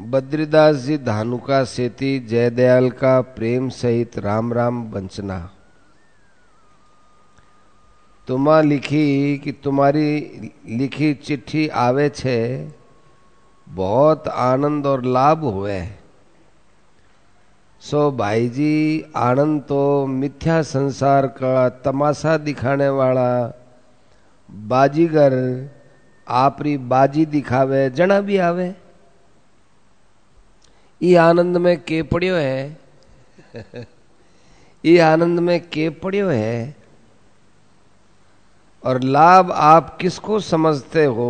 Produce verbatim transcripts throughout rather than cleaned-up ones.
बद्रीदास जी धानुका सेती जयदयाल का प्रेम सहित राम राम वंचना। तुमा लिखी कि तुम्हारी लिखी चिट्ठी आवे छे, बहुत आनंद और लाभ हुए। सो भाई जी, आनंद तो मिथ्या संसार का तमाशा दिखाने वाला बाजीगर आपरी बाजी दिखावे जना भी आवे। ये आनंद में के पड़ियो है ये आनंद में के पड़ियो है। और लाभ आप किसको समझते हो,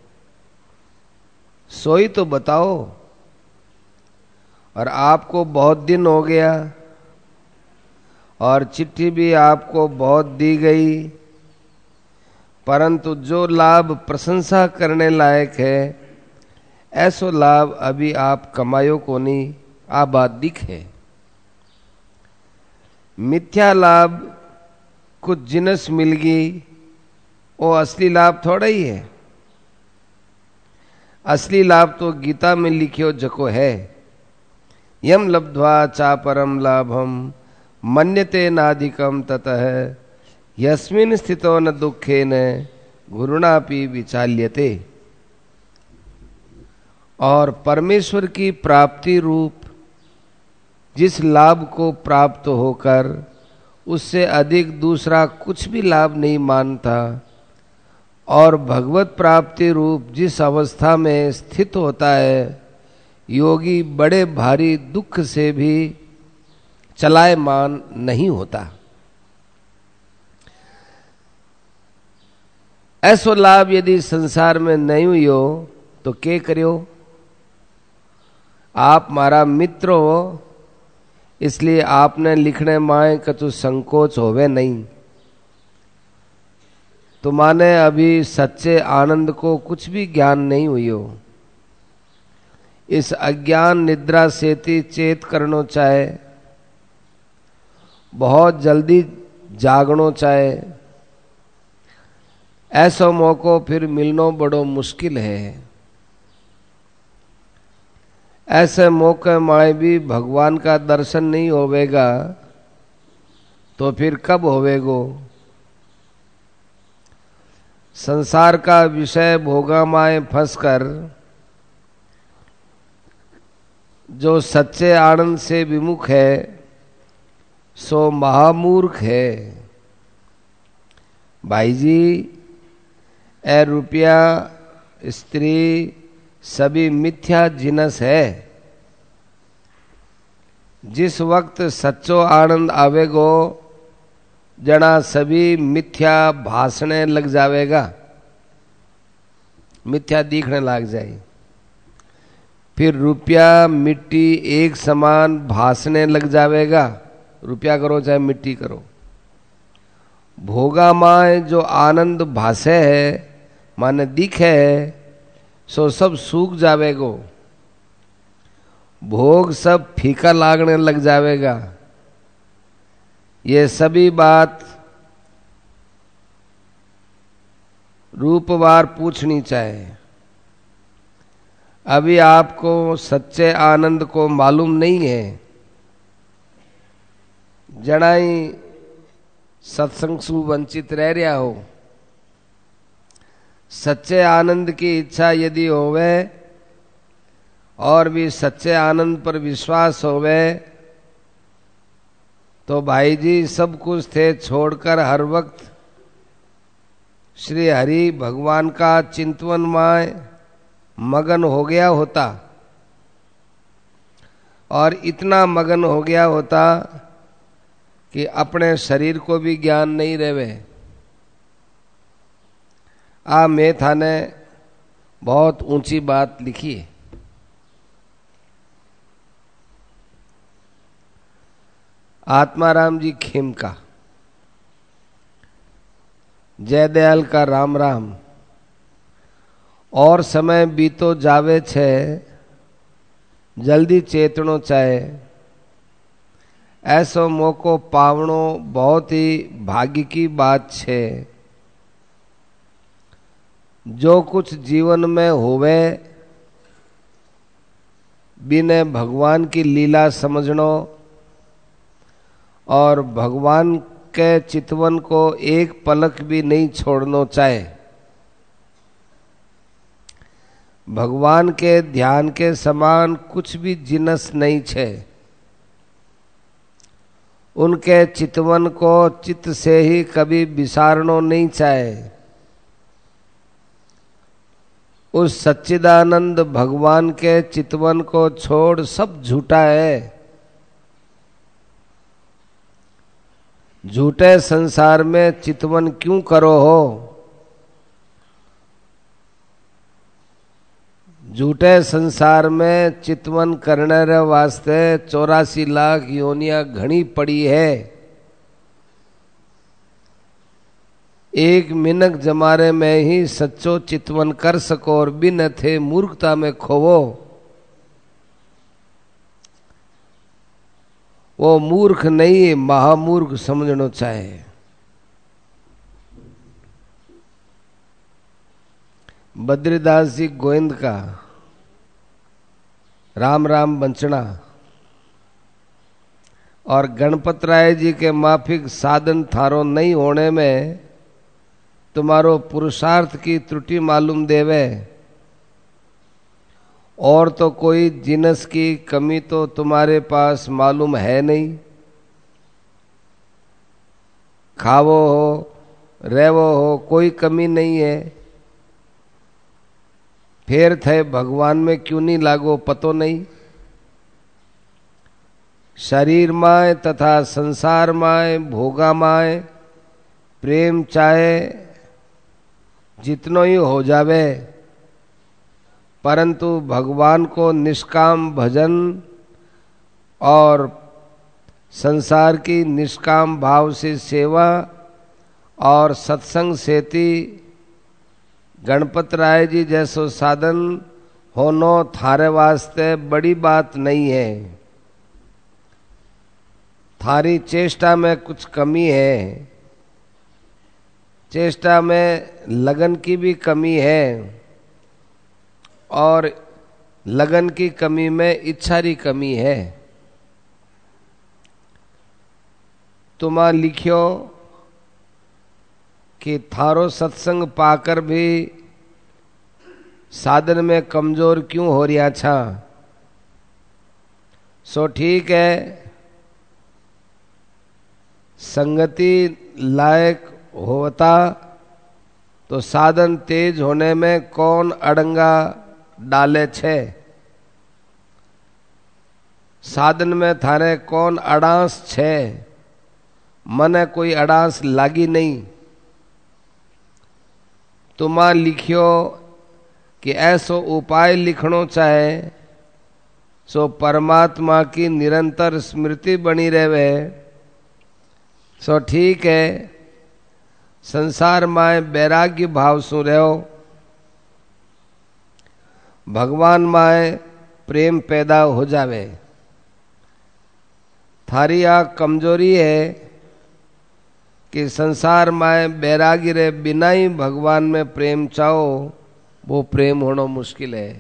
सोई तो बताओ। और आपको बहुत दिन हो गया और चिट्ठी भी आपको बहुत दी गई, परंतु जो लाभ प्रशंसा करने लायक है ऐसो लाभ अभी आप कमायो को नहीं। आ बात दिखे मिथ्या लाभ कुछ जिनस मिल गई, वो असली लाभ थोड़ा ही है। असली लाभ तो गीता में लिखियो जको है, यम लब्ध्वा चा परम लाभम मन्यते नाधिकम ततः यस्मिन् स्थितो न दुखेन गुरुणापि विचाल्यते। और परमेश्वर की प्राप्ति रूप जिस लाभ को प्राप्त होकर उससे अधिक दूसरा कुछ भी लाभ नहीं मानता, और भगवत प्राप्ति रूप जिस अवस्था में स्थित होता है, योगी बड़े भारी दुख से भी चलायमान नहीं होता। ऐसो लाभ यदि संसार में नहीं हुई तो के करियो। आप मारा मित्र हो, इसलिए आपने लिखने माए कछु संकोच होवे नहीं। तुम्हाने अभी सच्चे आनंद को कुछ भी ज्ञान नहीं हुई हो। इस अज्ञान निद्रा सेती चेत करनो चाहे, बहुत जल्दी जागनो चाहे। ऐसो मौको फिर मिलनो बड़ो मुश्किल है। ऐसे मौके में भी भगवान का दर्शन नहीं होवेगा तो फिर कब होवेगो। संसार का विषय भोगा माए फंसकर जो सच्चे आनंद से विमुख है सो महामूर्ख है। भाई जी, ए रुपया स्त्री सभी मिथ्या जिनस है। जिस वक्त सच्चो आनंद आवेगो जना सभी मिथ्या भाषणे लग जावेगा, मिथ्या दिखने लग जाए। फिर रुपया मिट्टी एक समान भाषणे लग जावेगा। रुपया करो चाहे मिट्टी करो, भोगा माए जो आनंद भाषे है माने दिखे है, सो सब सूख जावेगो। भोग सब फीका लागने लग जावेगा। ये सभी बात रूपवार पूछनी चाहिए। अभी आपको सच्चे आनंद को मालूम नहीं है। जड़ाई सत्संग सु वंचित रह रहा हो। सच्चे आनंद की इच्छा यदि होवे और भी सच्चे आनंद पर विश्वास होवे तो भाई जी सब कुछ थे छोड़कर हर वक्त श्री हरि भगवान का चिंतन में मगन हो गया होता। और इतना मगन हो गया होता कि अपने शरीर को भी ज्ञान नहीं रहे। आ मैं थाने बहुत ऊंची बात लिखी है। आत्माराम जी खेम का जयदयाल का राम राम। और समय बीतो जावे छे, जल्दी चेतनो चाहे। ऐसो मौको पावनो बहुत ही भाग्य की बात छे। जो कुछ जीवन में होवे बिना भगवान की लीला समझनो और भगवान के चितवन को एक पलक भी नहीं छोड़नो चाहे। भगवान के ध्यान के समान कुछ भी जिनस नहीं छे। उनके चितवन को चित्त से ही कभी विसारनो नहीं चाहे। उस सच्चिदानंद भगवान के चितवन को छोड़ सब झूठा है। झूठे संसार में चितवन क्यों करो हो? झूठे संसार में चितवन करने रे वास्ते चौरासी लाख योनिया घनी पड़ी है। एक मिनक जमारे में ही सच्चो चितवन कर सको और बिन थे मूर्खता में खोवो। वो मूर्ख नहीं, महामूर्ख समझना चाहे। बद्रीदास जी गोविंद का राम राम बंचना और गणपत राय जी के माफिक साधन थारो नहीं होने में तुम्हारो पुरुषार्थ की त्रुटि मालूम देवे। और तो कोई जिनस की कमी तो तुम्हारे पास मालूम है नहीं। खावो हो, रहवो हो, कोई कमी नहीं है। फेर थे भगवान में क्यों नहीं लागो पतो नहीं। शरीर माय तथा संसार माय भोगा माय प्रेम चाहे जितनो ही हो जावे, परंतु भगवान को निष्काम भजन और संसार की निष्काम भाव से सेवा और सत्संग सेती गणपत राय जी जैसो साधन होनो थारे वास्ते बड़ी बात नहीं है। थारी चेष्टा में कुछ कमी है। चेष्टा में लगन की भी कमी है और लगन की कमी में इच्छा की कमी है। तुमा लिखियो कि थारो सत्संग पाकर भी साधन में कमजोर क्यों हो रिया छा। सो ठीक है, संगति लायक होता तो साधन तेज होने में कौन अड़ंगा डाले छे। साधन में थारे कौन अड़ांस छे। मने कोई अड़ांस लागी नहीं। तुमा लिखियो कि ऐसो उपाय लिखनो चाहे सो परमात्मा की निरंतर स्मृति बनी रहे। सो ठीक है, संसार में बैराग्य भाव सु रहो, भगवान माए प्रेम पैदा हो जावे। थारी आ कमजोरी है कि संसार में बैरागी रे बिना ही भगवान में प्रेम चाहो, वो प्रेम होना मुश्किल है।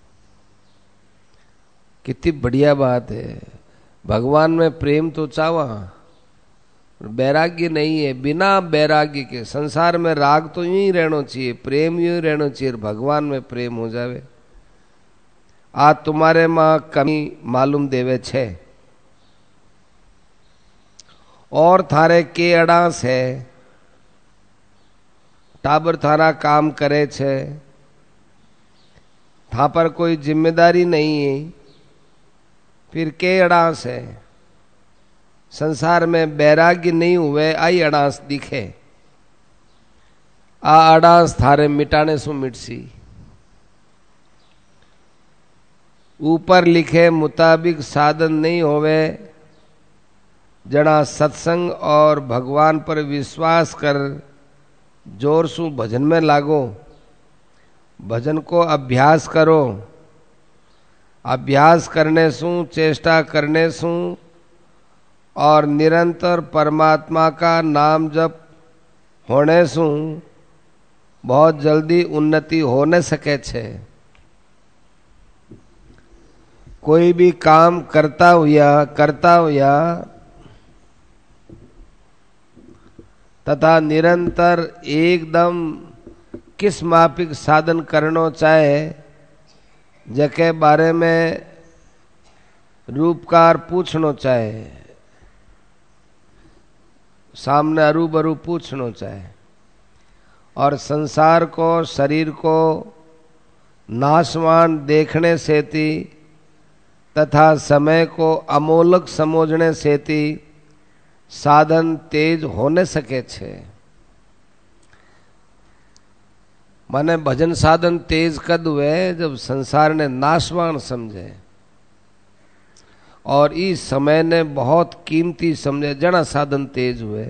कितनी बढ़िया बात है, भगवान में प्रेम तो चावा, बैराग्य नहीं है। बिना बैराग्य के संसार में राग तो यूं ही रहना चाहिए, प्रेम यूं ही रहना चाहिए, भगवान में प्रेम हो जावे। आज तुम्हारे मां कमी मालूम देवे छे और थारे के अड़ास है। टाबर थारा काम करे छे, था पर कोई जिम्मेदारी नहीं है, फिर के अड़ास है। संसार में बैराग्य नहीं हुए आई अड़ास दिखे। आ अड़ास थारे मिटाने सु मिटसी। ऊपर लिखे मुताबिक साधन नहीं होवे। जना सत्संग और भगवान पर विश्वास कर जोर सु भजन में लागो, भजन को अभ्यास करो। अभ्यास करने सु, चेष्टा करने सु और निरंतर परमात्मा का नाम जप होने सु बहुत जल्दी उन्नति हो न सके छे। कोई भी काम करता हुआ करता हुआ तथा निरंतर एकदम किस मापिक साधन करनो चाहे जके बारे में रूपकार पूछनो चाहे, सामने अरूबरू पूछनो चाहे, और संसार को शरीर को नाशवान देखने से थी तथा समय को अमोलक समझने से थी साधन तेज होने सके छे। माने भजन साधन तेज कद हुए जब संसार ने नाशवान समझे और इस समय ने बहुत कीमती समझे, जना साधन तेज हुए।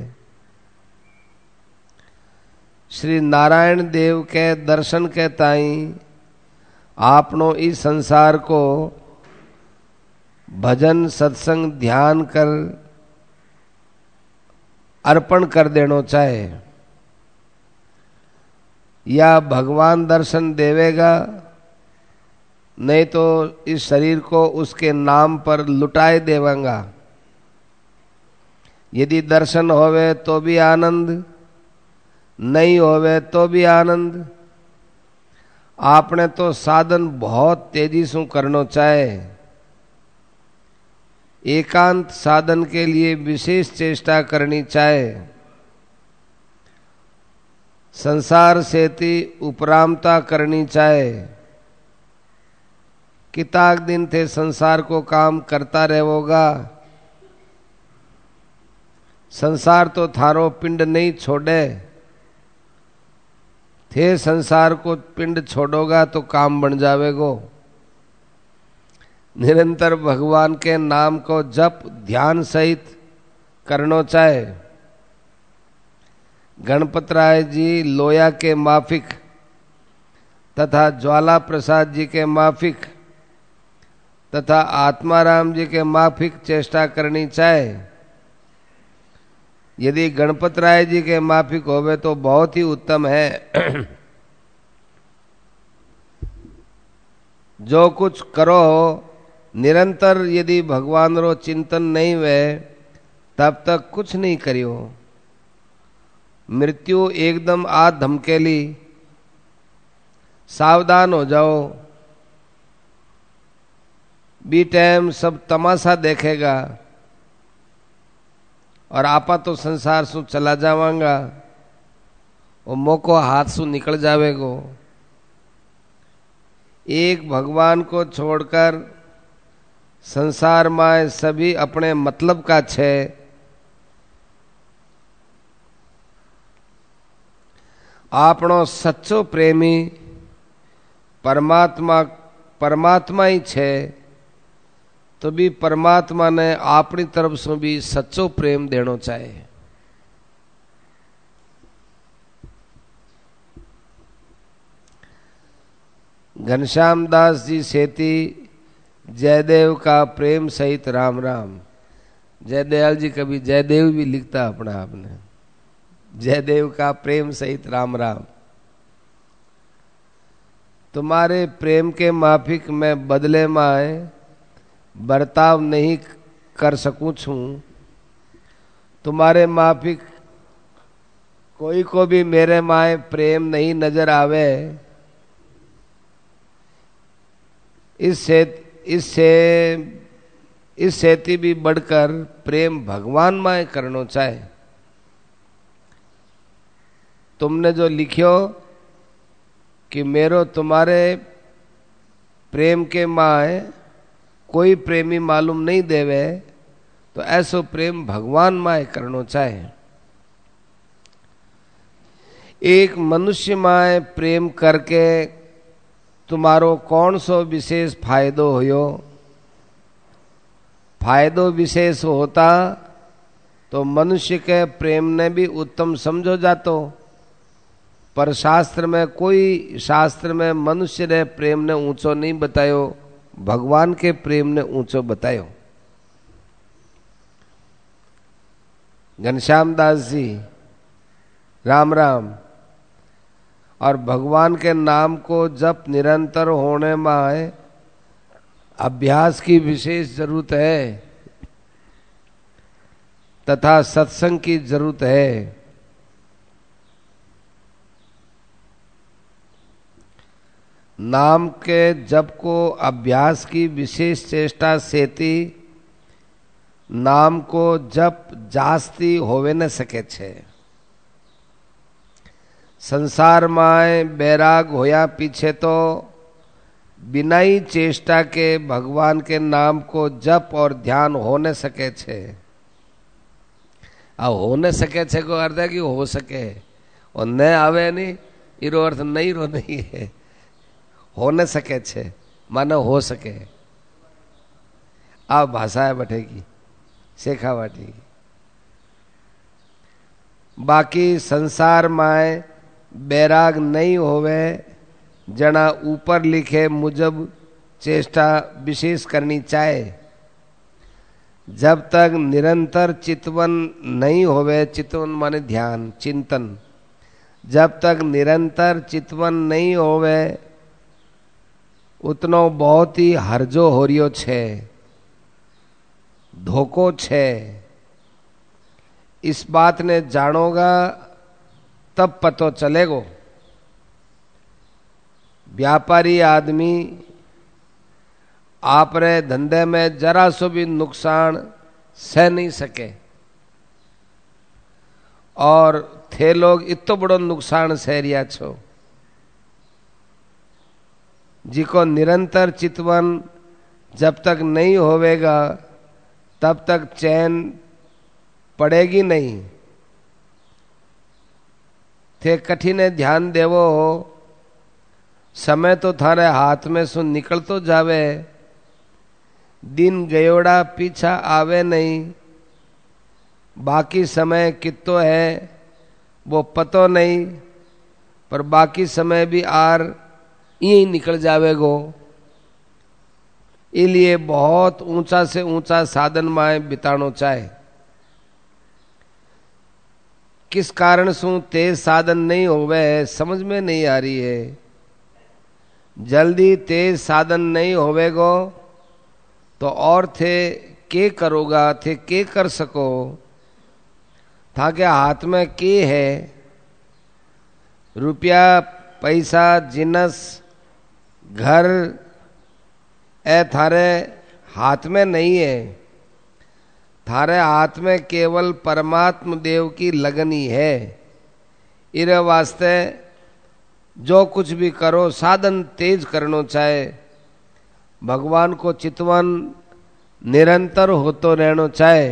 श्री नारायण देव के दर्शन के ताई आपनो इस संसार को भजन सत्संग ध्यान कर अर्पण कर देनो चाहे, या भगवान दर्शन देवेगा, नहीं तो इस शरीर को उसके नाम पर लुटाए देवांगा। यदि दर्शन होवे तो भी आनंद, नहीं होवे तो भी आनंद। आपने तो साधन बहुत तेजी से करनो चाहे, एकांत साधन के लिए विशेष चेष्टा करनी चाहे, संसार से ती उपरामता करनी चाहे। किताक दिन थे संसार को काम करता रहेगा, संसार तो थारो पिंड नहीं छोड़े, थे संसार को पिंड छोड़ोगा तो काम बन जावेगो। निरंतर भगवान के नाम को जप ध्यान सहित करनो चाहे। गणपत राय जी लोया के माफिक तथा ज्वाला प्रसाद जी के माफिक तथा आत्माराम जी के माफिक चेष्टा करनी चाहे। यदि गणपत राय जी के माफिक होवे तो बहुत ही उत्तम है। जो कुछ करो निरंतर यदि भगवान रो चिंतन नहीं वे तब तक कुछ नहीं करियो। मृत्यु एकदम आ धमकेली, सावधान हो जाओ। बी टाइम सब तमाशा देखेगा और आपा तो संसार सु चला जावांगा, वो मौको हाथ सु निकल जावेगो। एक भगवान को छोड़कर संसार में सभी अपने मतलब का छे। आपनो सच्चो प्रेमी परमात्मा परमात्मा ही छे, तो भी परमात्मा ने अपनी तरफ से भी सच्चो प्रेम देनो चाहिए। घनश्याम दास जी सेती जयदेव का प्रेम सहित राम राम। जयदयाल जी कभी जयदेव भी लिखता अपना आपने, जयदेव का प्रेम सहित राम राम। तुम्हारे प्रेम के माफिक मैं बदले में बर्ताव नहीं कर सकूं छूं। तुम्हारे माफिक कोई को भी मेरे माए प्रेम नहीं नजर आवे। इससे इससे इससे भी बढ़कर प्रेम भगवान माए करनो चाहे। तुमने जो लिखियो कि मेरो तुम्हारे प्रेम के माए कोई प्रेमी मालूम नहीं देवे, तो ऐसो प्रेम भगवान माए करनो चाहे। एक मनुष्य माए प्रेम करके तुम्हारो कौन सो विशेष फायदो होयो। फायदो विशेष होता तो मनुष्य के प्रेम ने भी उत्तम समझो जातो, पर शास्त्र में कोई शास्त्र में मनुष्य ने प्रेम ने ऊंचो नहीं बतायो, भगवान के प्रेम ने ऊंचो बतायो। घनश्याम दास जी राम राम। और भगवान के नाम को जप निरंतर होने में अभ्यास की विशेष जरूरत है तथा सत्संग की जरूरत है। नाम के जप को अभ्यास की विशेष चेष्टा सेती नाम को जप जास्ती होवे न सके छे। संसार में बैराग होया पीछे तो बिना ही चेष्टा के भगवान के नाम को जप और ध्यान हो न सके छे। आ हो न सके छे को अर्थ है कि हो सके और न आवे नहीं, इरो अर्थ नहीं रो नहीं है। हो न सके छे माने हो सके। आ भाषा बैठेगी शेखा बाटी। बाकी संसार में बैराग नहीं होवे जना ऊपर लिखे मुजब चेष्टा विशेष करनी चाहे। जब तक निरंतर चितवन नहीं होवे, चितवन माने ध्यान चिंतन, जब तक निरंतर चितवन नहीं होवे उतनो बहुत ही हर्जो हो रियो छे, धोखो छे। इस बात ने जानोगा तब पतो चलेगो। व्यापारी आदमी आपरे धंधे में जरा सो भी नुकसान सह नहीं सके और थे लोग इतो बड़ो नुकसान सह रिया छो। जिको निरंतर चितवन जब तक नहीं होवेगा तब तक चैन पड़ेगी नहीं। थे कठिन ध्यान देवो हो, समय तो थारे हाथ में सु निकल तो जावे, दिन गयोड़ा पीछा आवे नहीं। बाकी समय कितो है वो पतो नहीं, पर बाकी समय भी आर यही निकल जावेगो। इसलिए बहुत ऊंचा से ऊंचा साधन में बितानो चाहे। किस कारण सु तेज साधन नहीं होवे समझ में नहीं आ रही है। जल्दी तेज साधन नहीं होवेगो तो और थे के करोगा, थे के कर सको, था के हाथ में के है। रुपया पैसा जिनस घर ए थारे हाथ में नहीं है। थारे हाथ में केवल परमात्म देव की लगन ही है। इरे वास्ते जो कुछ भी करो साधन तेज करनो चाहे। भगवान को चितवन निरंतर होतो रहनो चाहे,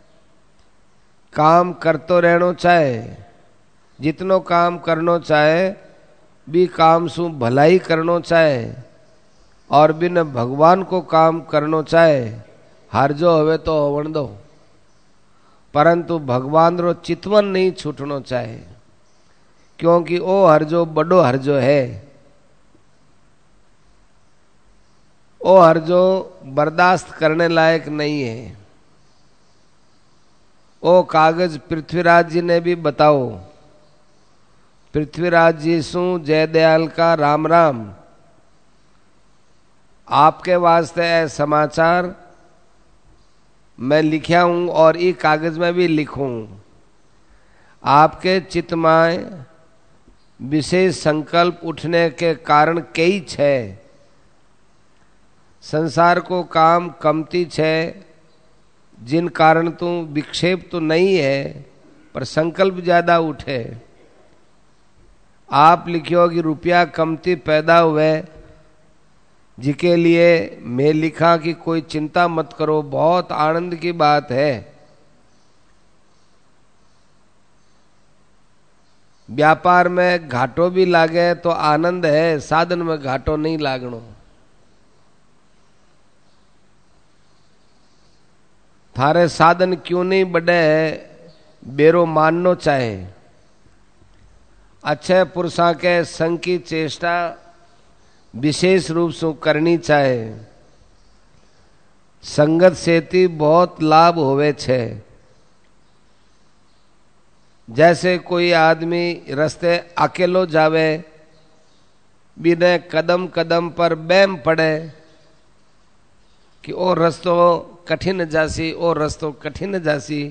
काम करतो रहनो चाहे। जितनो काम करनो चाहे भी काम सु भलाई करनो चाहे और बिन भगवान को काम करनो चाहे। हार जो हवे तो होवण दो, परंतु भगवान रो चितवन नहीं छूटनो चाहे, क्योंकि ओ हरजो बड़ो हरजो है। ओ हरजो बर्दाश्त करने लायक नहीं है। ओ कागज पृथ्वीराज जी ने भी बताओ। पृथ्वीराज जी सु जयदयाल का राम राम। आपके वास्ते है समाचार मैं लिखा हूं और ये कागज में भी लिखूं। आपके चित्त में विशेष संकल्प उठने के कारण कई छे। संसार को काम कमती छे, जिन कारण तू विक्षेप तो नहीं है पर संकल्प ज्यादा उठे। आप लिखियो कि रुपया कमती पैदा हुए, जिसके लिए मैं लिखा कि कोई चिंता मत करो, बहुत आनंद की बात है। व्यापार में घाटो भी लागे तो आनंद है, साधन में घाटो नहीं लागणो। थारे साधन क्यों नहीं बढ़े बेरो माननो चाहे। अच्छे पुरुषों के संग की चेष्टा विशेष रूप से करनी चाहे। संगत सेती बहुत लाभ होवे छे। जैसे कोई आदमी रास्ते अकेलो जावे, बिना कदम कदम पर बैम पड़े, कि ओ रस्तो कठिन जासी, ओ रस्तो कठिन जासी।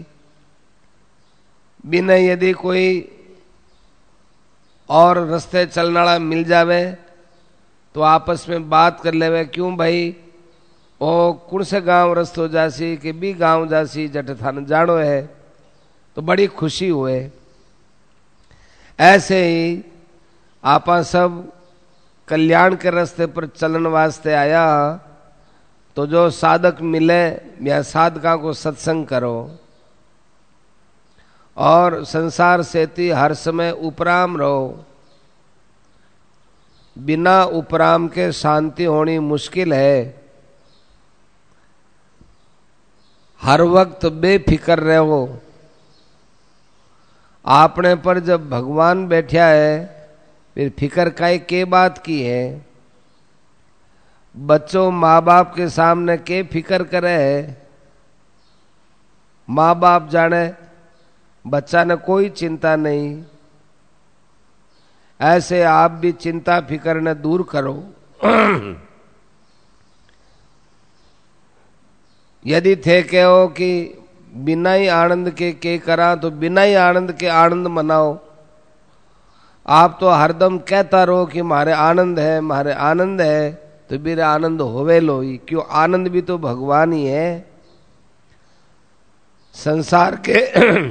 बिना यदि कोई और रस्ते चलनाड़ा मिल जावे तो आपस में बात कर लेवे, क्यों भाई ओ कौन से गांव रस्तो जासी कि बी गांव जासी जट थान जानो है, तो बड़ी खुशी हुए। ऐसे ही आपा सब कल्याण के रास्ते पर चलन वास्ते आया, तो जो साधक मिले या साधका को सत्संग करो और संसार से ती हर समय उपराम रहो। बिना उपराम के शांति होनी मुश्किल है। हर वक्त बेफिक्र रहो। आपने पर जब भगवान बैठा है फिर फिक्र काई के बात की है। बच्चों माँ बाप के सामने के फिक्र करे है। माँ बाप जाने बच्चा ने कोई चिंता नहीं। ऐसे आप भी चिंता फिक्र ने दूर करो। यदि थे कहो कि बिना ही आनंद के के करा, तो बिना ही आनंद के आनंद मनाओ। आप तो हरदम कहता रहो कि मारे आनंद है, मारे आनंद है, तो मेरे आनंद होवे लो ही। क्यों, आनंद भी तो भगवान ही है। संसार के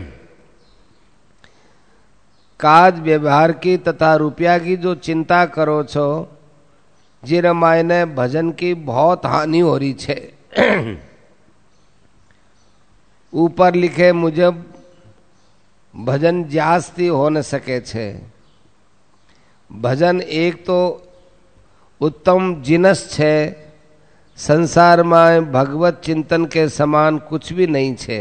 काज व्यवहार की तथा रुपया की जो चिंता करो छो, जिर मायने भजन की बहुत हानि हो रही छे। ऊपर लिखे मुजब भजन जास्ती हो न सके छे। भजन एक तो उत्तम जिनस छे। संसार में भगवत चिंतन के समान कुछ भी नहीं छे।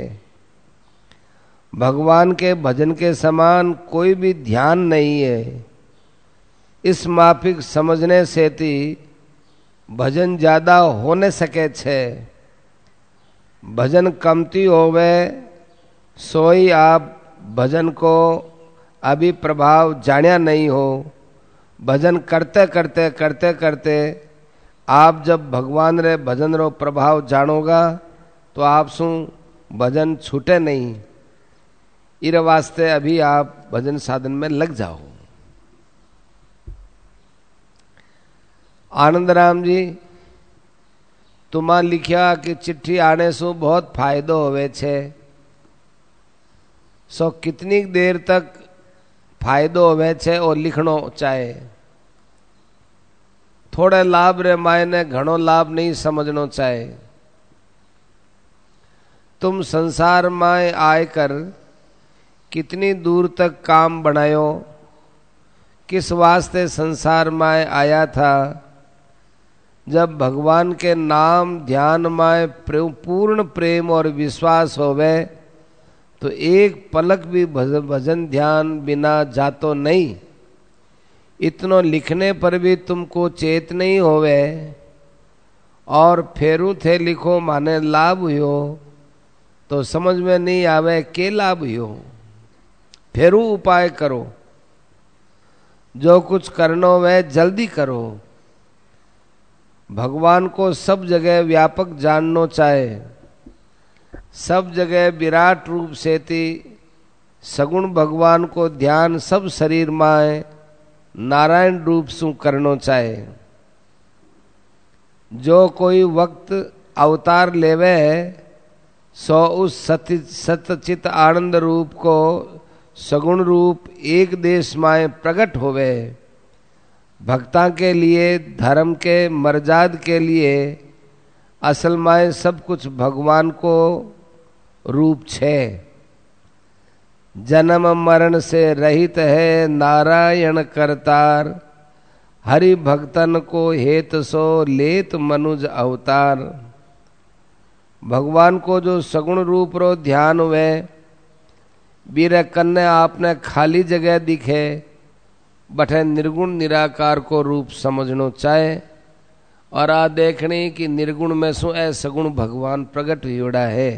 भगवान के भजन के समान कोई भी ध्यान नहीं है। इस माफिक समझने से ती भजन ज्यादा हो न सके छे। भजन कमती होवे सोई आप भजन को अभी प्रभाव जानिया नहीं हो। भजन करते करते करते करते आप जब भगवान रे भजन रो प्रभाव जानोगा तो आप सु भजन छूटे नहीं। इर वास्ते अभी आप भजन साधन में लग जाओ। आनंद राम जी तुमा लिखा कि चिट्ठी आने से बहुत फायदो होवे छे। सो कितनी देर तक फायदो होवे छे और लिखनो चाहे। थोड़े लाभ रे मायने घणो लाभ नहीं समझनो चाहे। तुम संसार में आकर कितनी दूर तक काम बनायो, किस वास्ते संसार में आया था। जब भगवान के नाम ध्यान में पूर्ण प्रेम और विश्वास होवे तो एक पलक भी भजन ध्यान बिना जातो नहीं। इतनो लिखने पर भी तुमको चेत नहीं होवे और फेरू थे लिखो माने लाभ हुयो, तो समझ में नहीं आवे के लाभ हुयो। फेरू उपाय करो। जो कुछ करनो वह जल्दी करो। भगवान को सब जगह व्यापक जाननो चाहे। सब जगह विराट रूप से ती सगुण भगवान को ध्यान सब शरीर में नारायण रूप सु करनो चाहे। जो कोई वक्त अवतार लेवे सो उस सत्य सतचित आनंद रूप को सगुण रूप एक देश में प्रकट होवे। भक्ता के लिए, धर्म के मर्याद के लिए असल में सब कुछ भगवान को रूप छे। जन्म मरण से रहित है नारायण करतार। हरि भक्तन को हेत सो लेत मनुज अवतार। भगवान को जो सगुण रूप रो ध्यान हुए बीरे कन्ने आपने खाली जगह दिखे बठे निर्गुण निराकार को रूप समझनो चाहे। और आ देखने कि निर्गुण में सो ऐ सगुण भगवान प्रकट होड़ा है।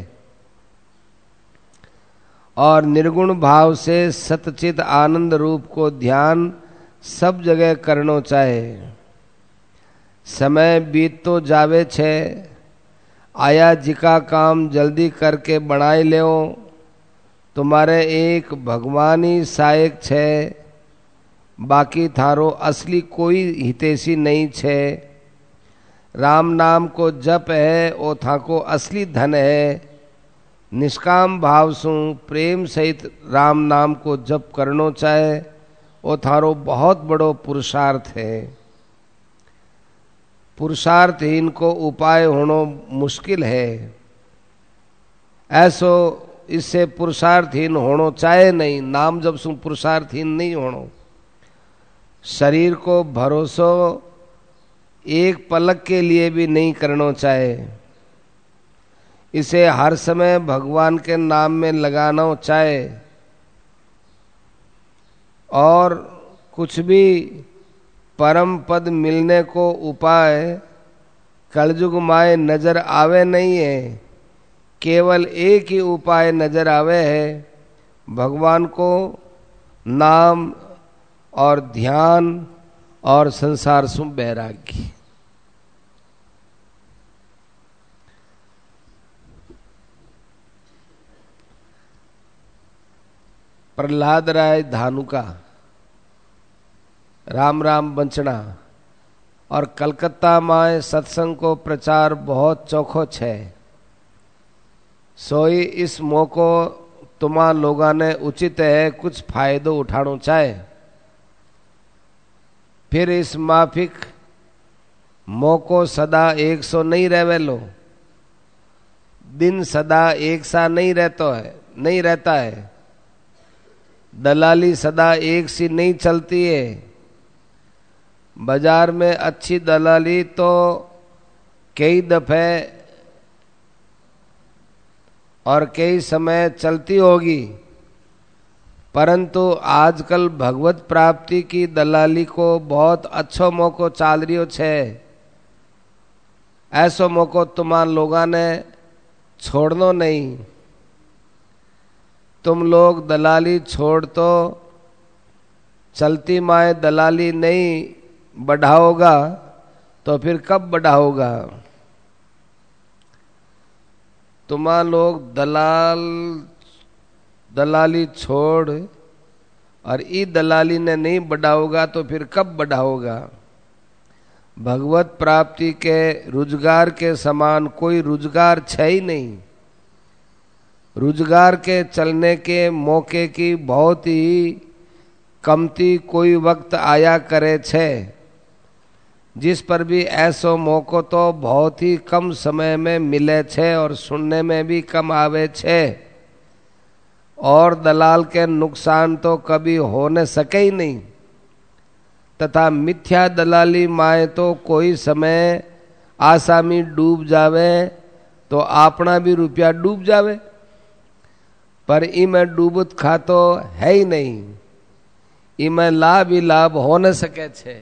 और निर्गुण भाव से सतचित आनंद रूप को ध्यान सब जगह करनो चाहे। समय बीत तो जावे छे, आया जिका काम जल्दी करके बनाई ले, तुम्हारे एक भगवान ही सहायक छे, बाकी थारो असली कोई हितेशी नहीं छे। राम नाम को जप है ओ थाको असली धन है। निष्काम भाव सु प्रेम सहित राम नाम को जप करनो चाहे ओ थारो बहुत बड़ो पुरुषार्थ है। पुरुषार्थहीन को उपाय होनो मुश्किल है। ऐसो इससे पुरुषार्थहीन होनो चाहे नहीं। नाम जब सु पुरुषार्थहीन नहीं होनो। शरीर को भरोसो एक पलक के लिए भी नहीं करना चाहे। इसे हर समय भगवान के नाम में लगाना चाहे और कुछ भी परम पद मिलने को उपाय कलयुग माए नजर आवे नहीं है। केवल एक ही उपाय नजर आवे है, भगवान को नाम और ध्यान और संसार सु बैराग्य। प्रहलाद राय धानुका, राम राम बंचना और कलकत्ता में सत्संग को प्रचार बहुत चौखो छे। सोई इस मौको तुमा लोगा ने उचित है कुछ फायदो उठानो चाहे। फिर इस माफिक मौको सदा एक सौ नहीं रहेलो। दिन सदा एक सा नहीं रहता है नहीं रहता है। दलाली सदा एक सी नहीं चलती है। बाजार में अच्छी दलाली तो कई दफे और कई समय चलती होगी, परंतु आजकल भगवत प्राप्ति की दलाली को बहुत अच्छो मौको चाल रियो छे। ऐसो मौको तुमा लोगा ने छोड़नो नहीं। तुम लोग दलाली छोड़ तो चलती माए दलाली नहीं बढ़ाओगा तो फिर कब बढ़ाओगा। तुमा लोग दलाल दलाली छोड़ और ई दलाली ने नहीं बढ़ाओगा तो फिर कब बढ़ाओगा। भगवत प्राप्ति के रोजगार के समान कोई रोजगार है ही नहीं। रोजगार के चलने के मौके की बहुत ही कमती कोई वक्त आया करे छे, जिस पर भी ऐसो मौको तो बहुत ही कम समय में मिले छे और सुनने में भी कम आवे छे। और दलाल के नुकसान तो कभी हो न सके ही नहीं। तथा मिथ्या दलाली माए तो कोई समय आसामी डूब जावे तो अपना भी रुपया डूब जावे, पर इमें डूबत खातो है ही नहीं। इमें लाभ ही लाभ हो न सके छे।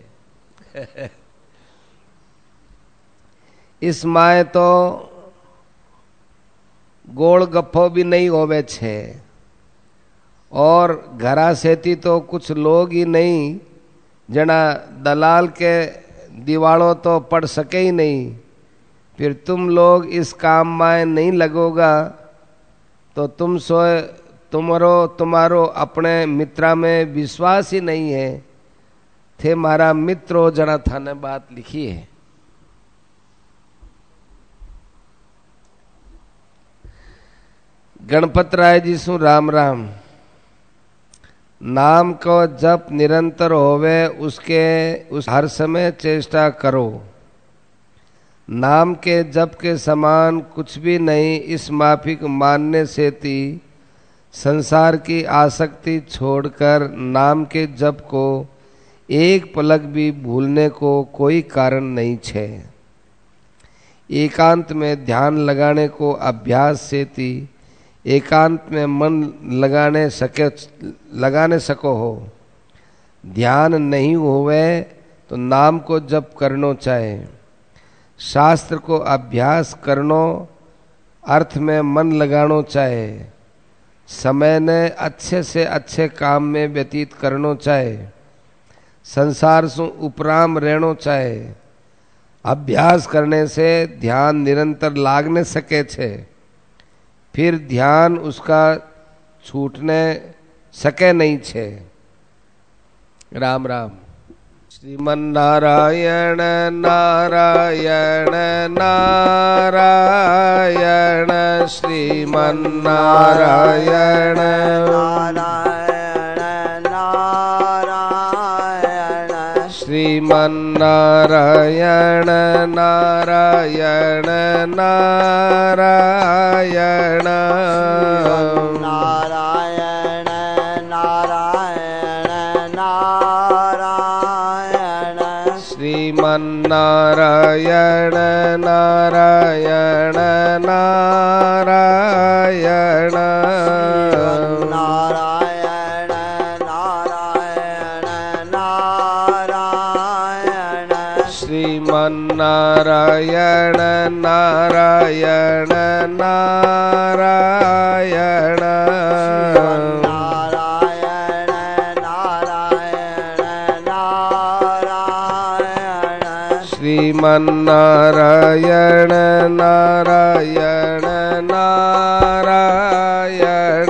इस माए तो गोल गप्फो भी नहीं होवे छे और घरा सेती तो कुछ लोग ही नहीं जना दलाल के दीवालों तो पड़ सके ही नहीं। फिर तुम लोग इस काम में नहीं लगोगा तो तुम सोए तुम्हारो तुम्हारो अपने मित्रा में विश्वास ही नहीं है। थे मारा मित्रो जना था ने बात लिखी है। गणपत राय जी सु राम राम। नाम को जप निरंतर होवे उसके उस हर समय चेष्टा करो। नाम के जप के समान कुछ भी नहीं। इस माफिक मानने से ती संसार की आसक्ति छोड़कर नाम के जप को एक पलक भी भूलने को कोई कारण नहीं छे। एकांत में ध्यान लगाने को अभ्यास से ती एकांत में मन लगाने सके लगाने सको हो। ध्यान नहीं होवे तो नाम को जप करनो चाहे। शास्त्र को अभ्यास करनो अर्थ में मन लगानो चाहे। समय ने अच्छे से अच्छे काम में व्यतीत करनो चाहे। संसार से उपराम रहनो चाहे। अभ्यास करने से ध्यान निरंतर लाग न सके छे, फिर ध्यान उसका छूटने सके नहीं छे। राम राम। श्रीमन नारायण नारायण नारायण श्रीमन नारायण नारायण नारायण श्रीमन नारायण नारायण नारायण नारायण नारायण नारायण श्रीमन नारायण नारायण नारायण नारायण नारायण नारायण श्रीमन नारायण नारायण नारायण नारायण नारायण नारायण श्रीमन नारायण नारायण नारायण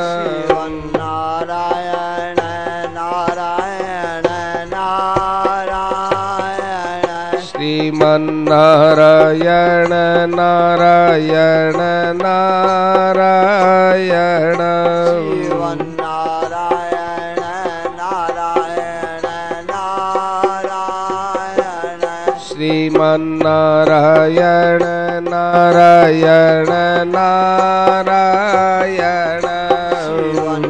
नारायण नारायण नारायण श्रीमन नारायण नारायण नारायण नारायण नारायण नारायण श्रीमन नारायण नारायण नारायण